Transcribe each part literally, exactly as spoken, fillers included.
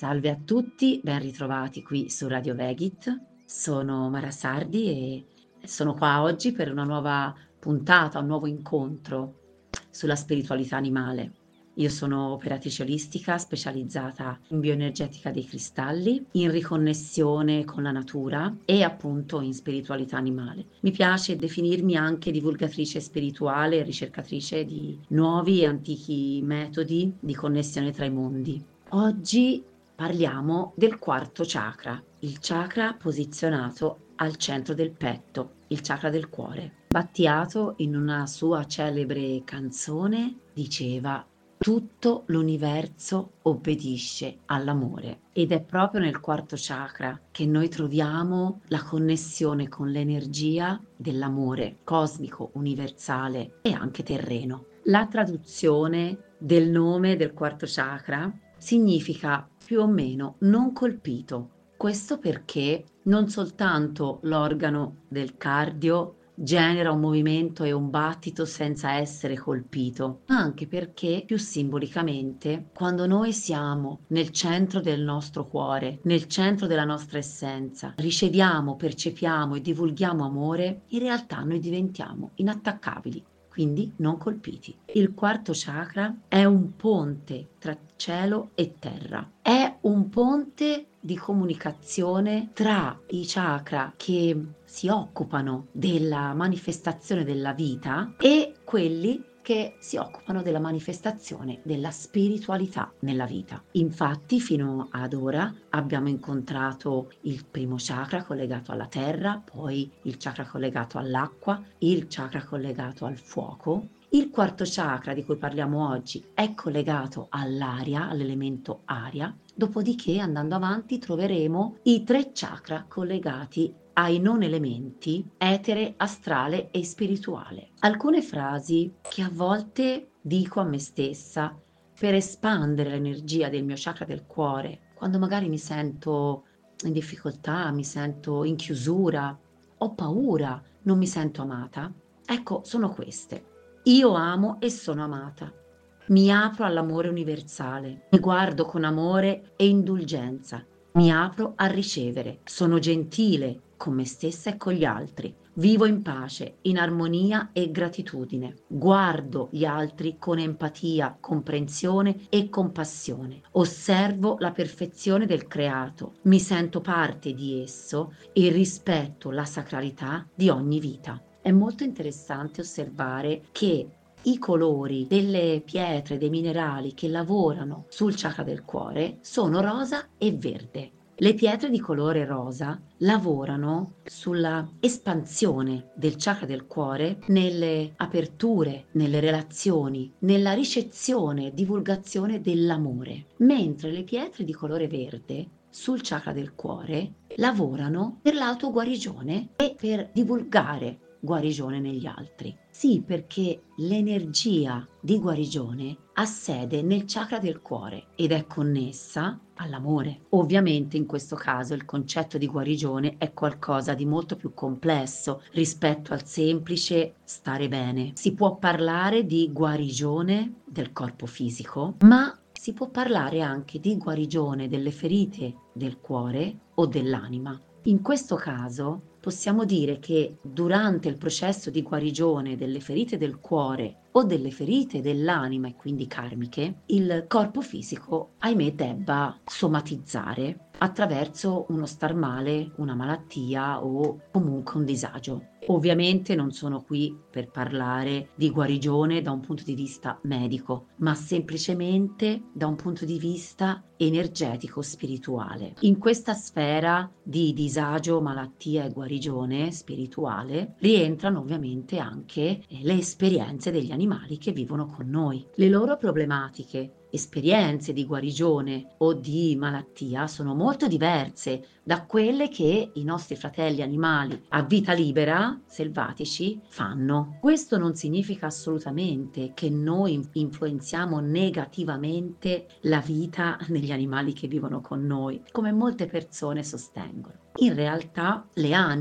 Salve a tutti, ben ritrovati qui su Radio Vegit. Sono Mara Sardi e sono qua oggi per una nuova puntata, un nuovo incontro sulla spiritualità animale. Io sono operatrice olistica specializzata in bioenergetica dei cristalli, in riconnessione con la natura e appunto in spiritualità animale. Mi piace definirmi anche divulgatrice spirituale e ricercatrice di nuovi e antichi metodi di connessione tra i mondi. Oggi parliamo del quarto chakra, il chakra posizionato al centro del petto, il chakra del cuore. Battiato in una sua celebre canzone diceva: tutto l'universo obbedisce all'amore, ed è proprio nel quarto chakra che noi troviamo la connessione con l'energia dell'amore cosmico, universale e anche terreno. La traduzione del nome del quarto chakra significa più o meno non colpito. Questo perché non soltanto l'organo del cardio genera un movimento e un battito senza essere colpito, ma anche perché più simbolicamente, quando noi siamo nel centro del nostro cuore, nel centro della nostra essenza, riceviamo, percepiamo e divulghiamo amore, in realtà noi diventiamo inattaccabili, quindi non colpiti. Il quarto chakra è un ponte tra cielo e terra. È un ponte di comunicazione tra i chakra che si occupano della manifestazione della vita e quelli che si occupano della manifestazione della spiritualità nella vita. Infatti, fino ad ora abbiamo incontrato il primo chakra collegato alla terra, poi il chakra collegato all'acqua, il chakra collegato al fuoco. Il quarto chakra di cui parliamo oggi è collegato all'aria, all'elemento aria, dopodiché andando avanti troveremo i tre chakra collegati ai non elementi etere, astrale e spirituale. Alcune frasi che a volte dico a me stessa per espandere l'energia del mio chakra del cuore, quando magari mi sento in difficoltà, mi sento in chiusura, ho paura, non mi sento amata. Ecco, sono queste. Io amo e sono amata. Mi apro all'amore universale. Mi guardo con amore e indulgenza. Mi apro a ricevere. Sono gentile con me stessa e con gli altri. Vivo in pace, in armonia e gratitudine. Guardo gli altri con empatia, comprensione e compassione. Osservo la perfezione del creato. Mi sento parte di esso e rispetto la sacralità di ogni vita. È molto interessante osservare che i colori delle pietre, dei minerali che lavorano sul chakra del cuore sono rosa e verde. Le pietre di colore rosa lavorano sulla espansione del chakra del cuore nelle aperture, nelle relazioni, nella ricezione e divulgazione dell'amore, mentre le pietre di colore verde sul chakra del cuore lavorano per l'autoguarigione e per divulgare guarigione negli altri. Sì, perché l'energia di guarigione ha sede nel chakra del cuore ed è connessa all'amore. Ovviamente in questo caso il concetto di guarigione è qualcosa di molto più complesso rispetto al semplice stare bene. Si può parlare di guarigione del corpo fisico, ma si può parlare anche di guarigione delle ferite del cuore o dell'anima. In questo caso possiamo dire che durante il processo di guarigione delle ferite del cuore o delle ferite dell'anima e quindi karmiche, il corpo fisico, ahimè, debba somatizzare attraverso uno star male, una malattia o comunque un disagio. Ovviamente non sono qui per parlare di guarigione da un punto di vista medico, ma semplicemente da un punto di vista energetico spirituale. In questa sfera di disagio, malattia e guarigione spirituale rientrano ovviamente anche le esperienze degli animali che vivono con noi. Le loro problematiche, esperienze di guarigione o di malattia sono molto diverse da quelle che i nostri fratelli animali a vita libera, selvatici, fanno. Questo non significa assolutamente che noi influenziamo negativamente la vita degli animali che vivono con noi, come molte persone sostengono. In realtà le anime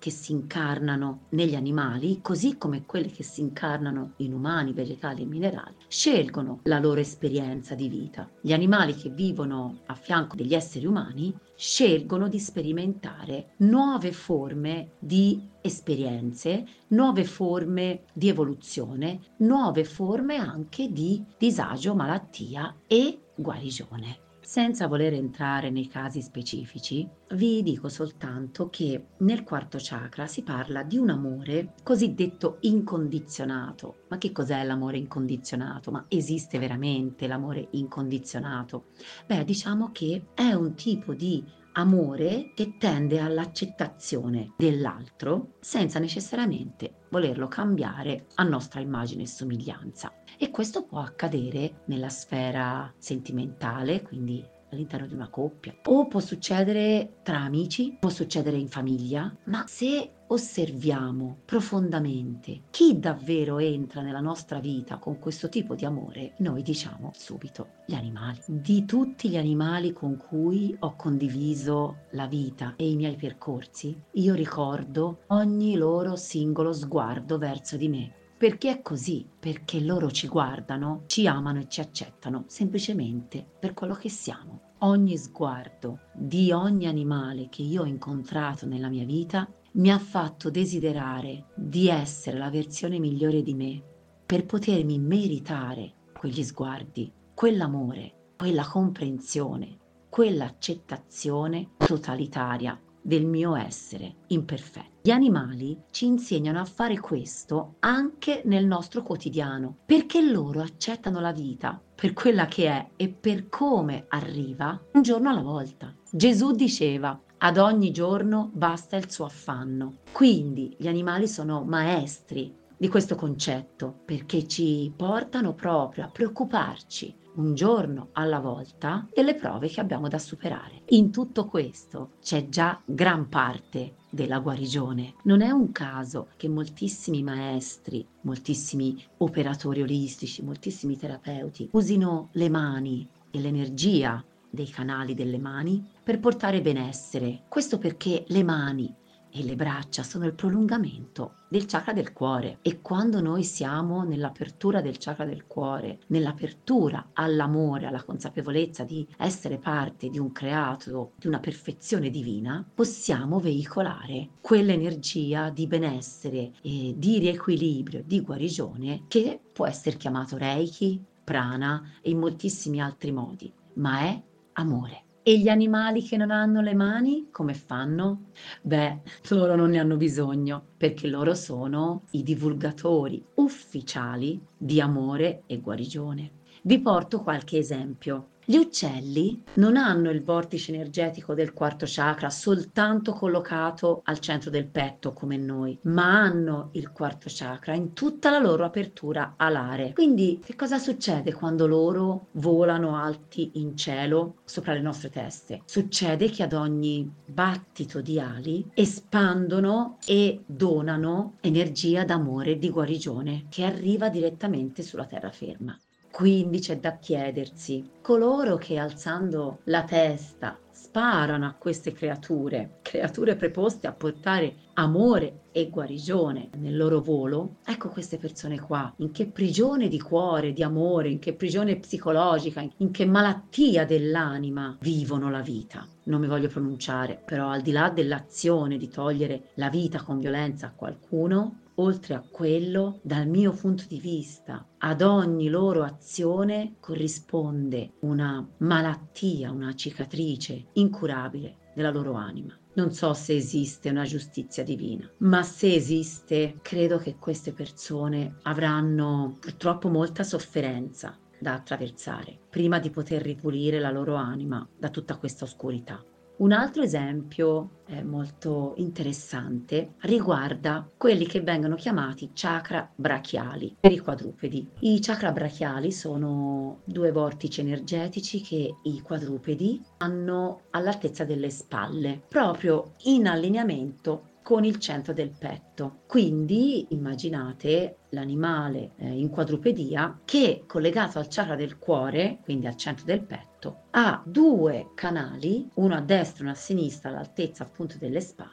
che si incarnano negli animali, così come quelle che si incarnano in umani, vegetali e minerali, scelgono la loro esperienza di vita. Gli animali che vivono a fianco degli esseri umani scelgono di sperimentare nuove forme di esperienze, nuove forme di evoluzione, nuove forme anche di disagio, malattia e guarigione. Senza voler entrare nei casi specifici, vi dico soltanto che nel quarto chakra si parla di un amore cosiddetto incondizionato. Ma che cos'è l'amore incondizionato? Ma esiste veramente l'amore incondizionato? Beh, diciamo che è un tipo di amore che tende all'accettazione dell'altro senza necessariamente volerlo cambiare a nostra immagine e somiglianza. E questo può accadere nella sfera sentimentale, quindi all'interno di una coppia, o può succedere tra amici, può succedere in famiglia, ma se osserviamo profondamente chi davvero entra nella nostra vita con questo tipo di amore, noi diciamo subito gli animali. Di tutti gli animali con cui ho condiviso la vita e i miei percorsi, io ricordo ogni loro singolo sguardo verso di me. Perché è così? Perché loro ci guardano, ci amano e ci accettano semplicemente per quello che siamo. Ogni sguardo di ogni animale che io ho incontrato nella mia vita mi ha fatto desiderare di essere la versione migliore di me per potermi meritare quegli sguardi, quell'amore, quella comprensione, quell'accettazione totalitaria del mio essere imperfetto. Gli animali ci insegnano a fare questo anche nel nostro quotidiano, perché loro accettano la vita per quella che è e per come arriva un giorno alla volta. Gesù diceva: ad ogni giorno basta il suo affanno. Quindi gli animali sono maestri di questo concetto, perché ci portano proprio a preoccuparci un giorno alla volta delle prove che abbiamo da superare. In tutto questo c'è già gran parte della guarigione. Non è un caso che moltissimi maestri, moltissimi operatori olistici, moltissimi terapeuti usino le mani e l'energia dei canali delle mani per portare benessere. Questo perché le mani e le braccia sono il prolungamento del chakra del cuore, e quando noi siamo nell'apertura del chakra del cuore, nell'apertura all'amore, alla consapevolezza di essere parte di un creato, di una perfezione divina, possiamo veicolare quell'energia di benessere e di riequilibrio, di guarigione, che può essere chiamato Reiki, prana e in moltissimi altri modi, ma è amore. E gli animali che non hanno le mani, come fanno? Beh, loro non ne hanno bisogno, perché loro sono i divulgatori ufficiali di amore e guarigione. Vi porto qualche esempio. Gli uccelli non hanno il vortice energetico del quarto chakra soltanto collocato al centro del petto come noi, ma hanno il quarto chakra in tutta la loro apertura alare. Quindi che cosa succede quando loro volano alti in cielo sopra le nostre teste? Succede che ad ogni battito di ali espandono e donano energia d'amore e di guarigione che arriva direttamente sulla terraferma. Quindi c'è da chiedersi, coloro che alzando la testa sparano a queste creature, creature preposte a portare amore e guarigione nel loro volo, ecco queste persone qua, in che prigione di cuore, di amore, in che prigione psicologica, in che malattia dell'anima vivono la vita. Non mi voglio pronunciare, però al di là dell'azione di togliere la vita con violenza a qualcuno, oltre a quello, dal mio punto di vista, ad ogni loro azione corrisponde una malattia, una cicatrice incurabile della loro anima. Non so se esiste una giustizia divina, ma se esiste, credo che queste persone avranno purtroppo molta sofferenza da attraversare prima di poter ripulire la loro anima da tutta questa oscurità. Un altro esempio eh, molto interessante riguarda quelli che vengono chiamati chakra brachiali per i quadrupedi. I chakra brachiali sono due vortici energetici che i quadrupedi hanno all'altezza delle spalle, proprio in allineamento con il centro del petto. Quindi immaginate l'animale eh, in quadrupedia che, collegato al chakra del cuore, quindi al centro del petto, ha due canali, uno a destra e uno a sinistra all'altezza appunto delle spalle,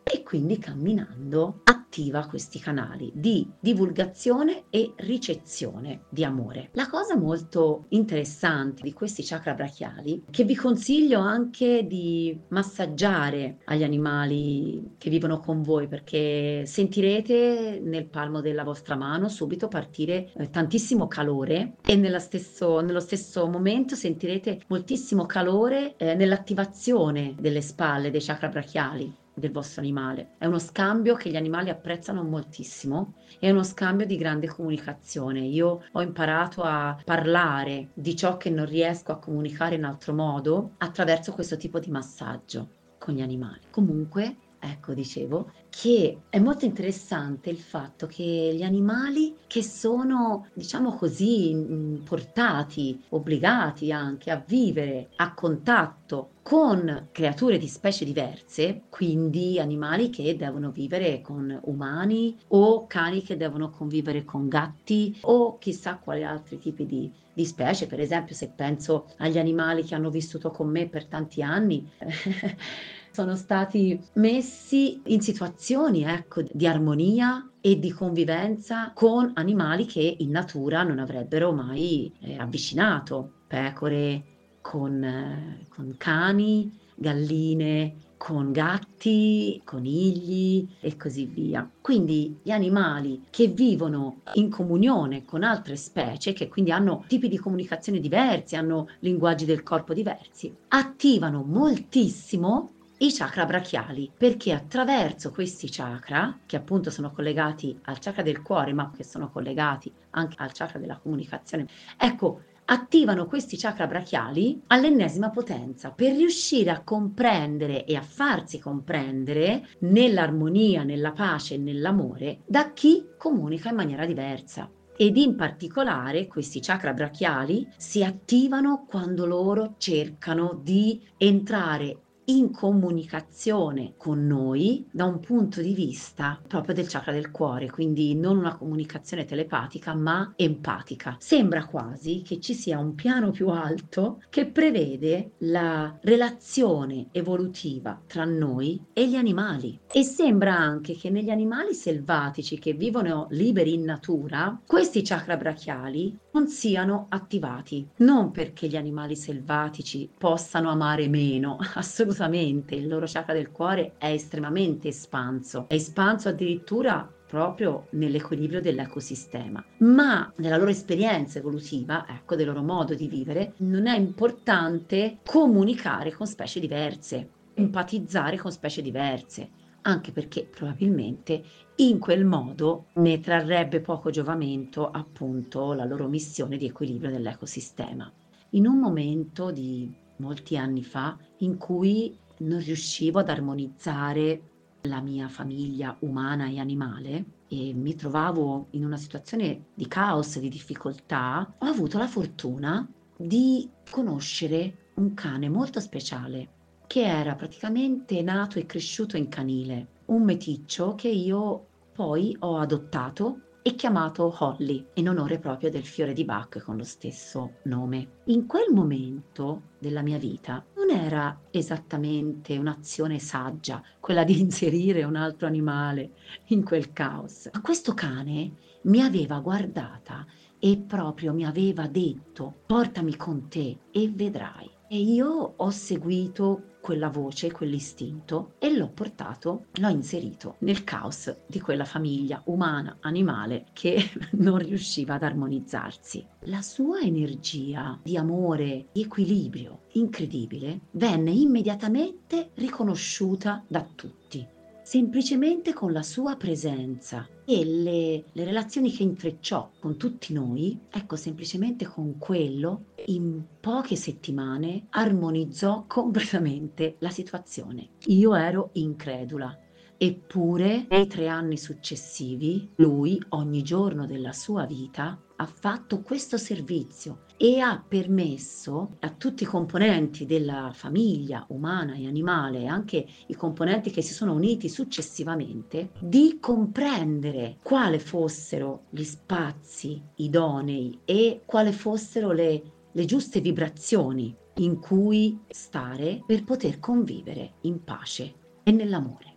e quindi camminando attiva questi canali di divulgazione e ricezione di amore. La cosa molto interessante di questi chakra brachiali, che vi consiglio anche di massaggiare agli animali che vivono con voi, perché sentirete nel palmo della vostra mano subito partire eh, tantissimo calore e nella stesso, nello stesso momento sentirete moltissimo calore eh, nell'attivazione delle spalle, dei chakra brachiali del vostro animale. È uno scambio che gli animali apprezzano moltissimo, è uno scambio di grande comunicazione. Io ho imparato a parlare di ciò che non riesco a comunicare in altro modo attraverso questo tipo di massaggio con gli animali. Comunque, ecco, dicevo che è molto interessante il fatto che gli animali che sono, diciamo così, mh, portati, obbligati anche a vivere a contatto con creature di specie diverse, quindi animali che devono vivere con umani o cani che devono convivere con gatti o chissà quali altri tipi di, di specie. Per esempio, se penso agli animali che hanno vissuto con me per tanti anni, sono stati messi in situazioni, ecco, di armonia e di convivenza con animali che in natura non avrebbero mai eh, avvicinato, pecore con, eh, con cani, galline, con gatti, conigli e così via. Quindi gli animali che vivono in comunione con altre specie, che quindi hanno tipi di comunicazione diversi, hanno linguaggi del corpo diversi, attivano moltissimo i chakra brachiali, perché attraverso questi chakra, che appunto sono collegati al chakra del cuore, ma che sono collegati anche al chakra della comunicazione, ecco, attivano questi chakra brachiali all'ennesima potenza per riuscire a comprendere e a farsi comprendere nell'armonia, nella pace e nell'amore da chi comunica in maniera diversa. Ed in particolare questi chakra brachiali si attivano quando loro cercano di entrare in comunicazione con noi da un punto di vista proprio del chakra del cuore, quindi non una comunicazione telepatica ma empatica. Sembra quasi che ci sia un piano più alto che prevede la relazione evolutiva tra noi e gli animali, e sembra anche che negli animali selvatici che vivono liberi in natura questi chakra brachiali non siano attivati, non perché gli animali selvatici possano amare meno, assolutamente, il loro chakra del cuore è estremamente espanso, è espanso addirittura proprio nell'equilibrio dell'ecosistema, ma nella loro esperienza evolutiva, ecco, del loro modo di vivere, non è importante comunicare con specie diverse, empatizzare con specie diverse, anche perché probabilmente in quel modo ne trarrebbe poco giovamento appunto la loro missione di equilibrio dell'ecosistema. In un momento di molti anni fa in cui non riuscivo ad armonizzare la mia famiglia umana e animale e mi trovavo in una situazione di caos, di difficoltà, ho avuto la fortuna di conoscere un cane molto speciale che era praticamente nato e cresciuto in canile, un meticcio che io poi ho adottato e chiamato Holly, in onore proprio del fiore di Bach con lo stesso nome. In quel momento della mia vita non era esattamente un'azione saggia quella di inserire un altro animale in quel caos, ma questo cane mi aveva guardata e proprio mi aveva detto: portami con te e vedrai. E io ho seguito quella voce, quell'istinto e l'ho portato, l'ho inserito nel caos di quella famiglia umana, animale che non riusciva ad armonizzarsi. La sua energia di amore, di equilibrio incredibile venne immediatamente riconosciuta da tutti, semplicemente con la sua presenza e le, le relazioni che intrecciò con tutti noi, ecco, semplicemente con quello, in poche settimane armonizzò completamente la situazione. Io ero incredula. Eppure, nei tre anni successivi, lui ogni giorno della sua vita ha fatto questo servizio e ha permesso a tutti i componenti della famiglia umana e animale, e anche i componenti che si sono uniti successivamente, di comprendere quali fossero gli spazi idonei e quali fossero le, le giuste vibrazioni in cui stare per poter convivere in pace e nell'amore.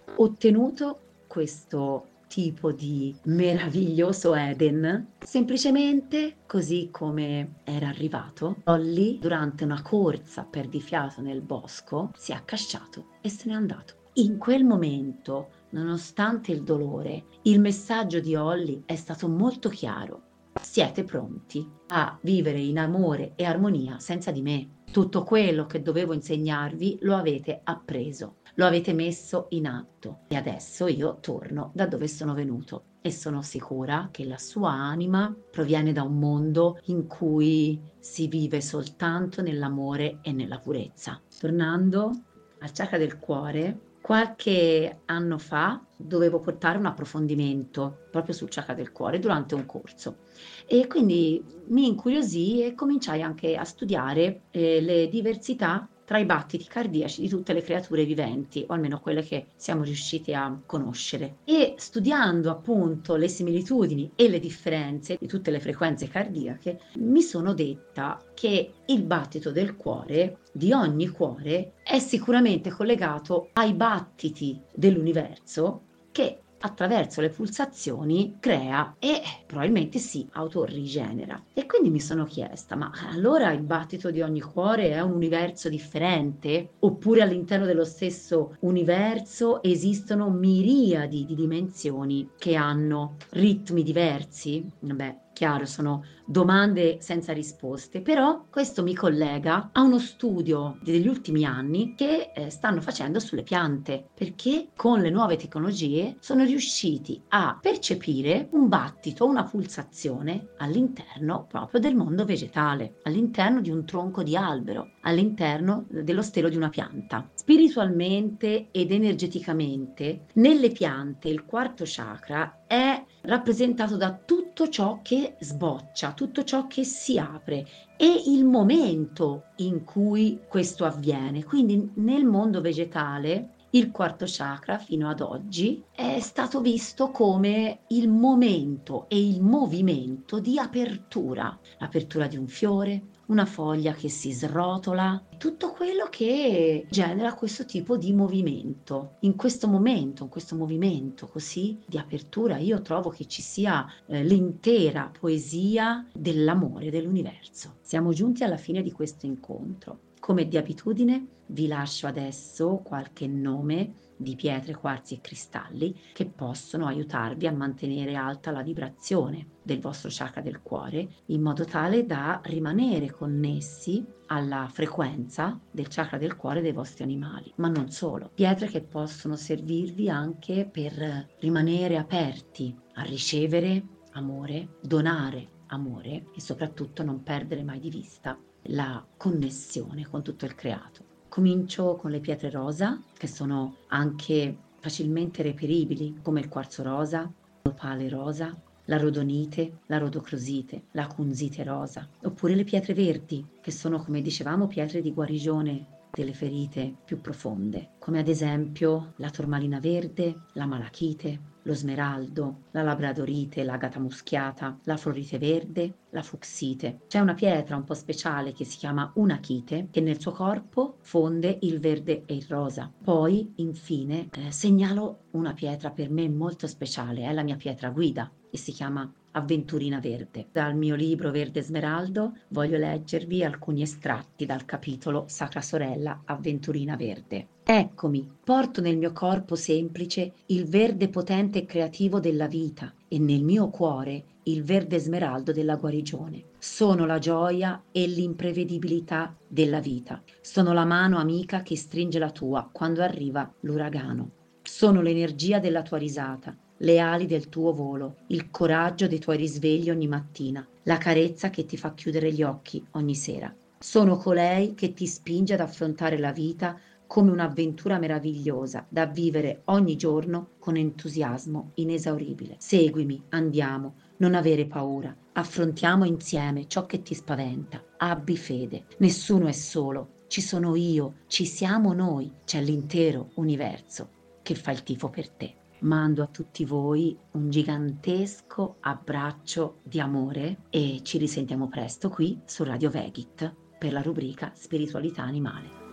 ottenuto questo tipo di meraviglioso Eden semplicemente così come era arrivato. Ollie, durante una corsa perdifiato nel bosco, si è accasciato e se n'è andato. In quel momento, nonostante il dolore, il messaggio di Ollie è stato molto chiaro. Siete pronti a vivere in amore e armonia senza di me. Tutto quello che dovevo insegnarvi lo avete appreso, lo avete messo in atto e adesso io torno da dove sono venuto e sono sicura che la sua anima proviene da un mondo in cui si vive soltanto nell'amore e nella purezza. Tornando al chakra del cuore, qualche anno fa dovevo portare un approfondimento proprio sul chakra del cuore durante un corso e quindi mi incuriosì e cominciai anche a studiare eh, le diversità tra i battiti cardiaci di tutte le creature viventi, o almeno quelle che siamo riusciti a conoscere. E studiando appunto le similitudini e le differenze di tutte le frequenze cardiache, mi sono detta che il battito del cuore, di ogni cuore, è sicuramente collegato ai battiti dell'universo che attraverso le pulsazioni crea e probabilmente si autorigenera. E quindi mi sono chiesta, ma allora il battito di ogni cuore è un universo differente? Oppure all'interno dello stesso universo esistono miriadi di dimensioni che hanno ritmi diversi? Beh, chiaro, sono domande senza risposte, però questo mi collega a uno studio degli ultimi anni che eh, stanno facendo sulle piante, perché con le nuove tecnologie sono riusciti a percepire un battito, una pulsazione all'interno proprio del mondo vegetale, all'interno di un tronco di albero, all'interno dello stelo di una pianta. Spiritualmente ed energeticamente, nelle piante il quarto chakra è rappresentato da tutto ciò che sboccia, tutto ciò che si apre e il momento in cui questo avviene. Quindi nel mondo vegetale il quarto chakra fino ad oggi è stato visto come il momento e il movimento di apertura, l'apertura di un fiore, una foglia che si srotola, tutto quello che genera questo tipo di movimento. In questo momento, in questo movimento così di apertura, io trovo che ci sia eh, l'intera poesia dell'amore dell'universo. Siamo giunti alla fine di questo incontro. Come di abitudine, vi lascio adesso qualche nome di pietre, quarzi e cristalli che possono aiutarvi a mantenere alta la vibrazione del vostro chakra del cuore in modo tale da rimanere connessi alla frequenza del chakra del cuore dei vostri animali, ma non solo. Pietre che possono servirvi anche per rimanere aperti a ricevere amore, donare amore e soprattutto non perdere mai di vista la connessione con tutto il creato. Comincio con le pietre rosa, che sono anche facilmente reperibili, come il quarzo rosa, l'opale rosa, la rodonite, la rodocrosite, la kunzite rosa, oppure le pietre verdi, che sono, come dicevamo, pietre di guarigione delle ferite più profonde, come ad esempio la tormalina verde, la malachite, lo smeraldo, la labradorite, l'agata muschiata, la florite verde, la fucsite. C'è una pietra un po' speciale che si chiama unachite che nel suo corpo fonde il verde e il rosa. Poi, infine, eh, segnalo una pietra per me molto speciale, è la mia pietra guida e si chiama Avventurina Verde. Dal mio libro Verde Smeraldo voglio leggervi alcuni estratti dal capitolo Sacra Sorella Avventurina Verde. Eccomi, porto nel mio corpo semplice il verde potente e creativo della vita e nel mio cuore il verde smeraldo della guarigione. Sono la gioia e l'imprevedibilità della vita. Sono la mano amica che stringe la tua quando arriva l'uragano. Sono l'energia della tua risata, le ali del tuo volo, il coraggio dei tuoi risvegli ogni mattina, la carezza che ti fa chiudere gli occhi ogni sera. Sono colei che ti spinge ad affrontare la vita come un'avventura meravigliosa da vivere ogni giorno con entusiasmo inesauribile. Seguimi, andiamo, non avere paura, affrontiamo insieme ciò che ti spaventa. Abbi fede, nessuno è solo, ci sono io, ci siamo noi, c'è l'intero universo che fa il tifo per te. Mando a tutti voi un gigantesco abbraccio di amore e ci risentiamo presto qui su Radio Vegit per la rubrica Spiritualità Animale.